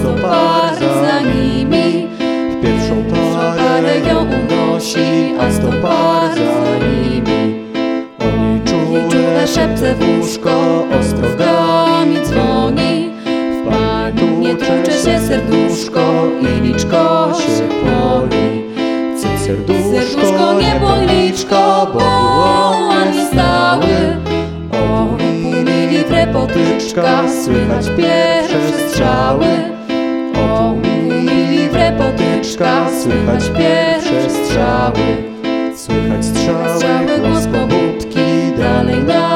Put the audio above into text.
sto par za nimi. W pierwszą parę ją unosi, a 100 par za nimi. O niej czule szepce w łóżko, ostrogami dzwoni. W pannie tłucze się serduszko i liczko się poli. Serduszko, nie bądź liczko, bo wołan nie stały. O pół mili w repotyczkach słychać pierwsze strzały. O pół mili w repotyczkach słychać pierwsze strzały. Słychać strzały, głos pobudki dalej na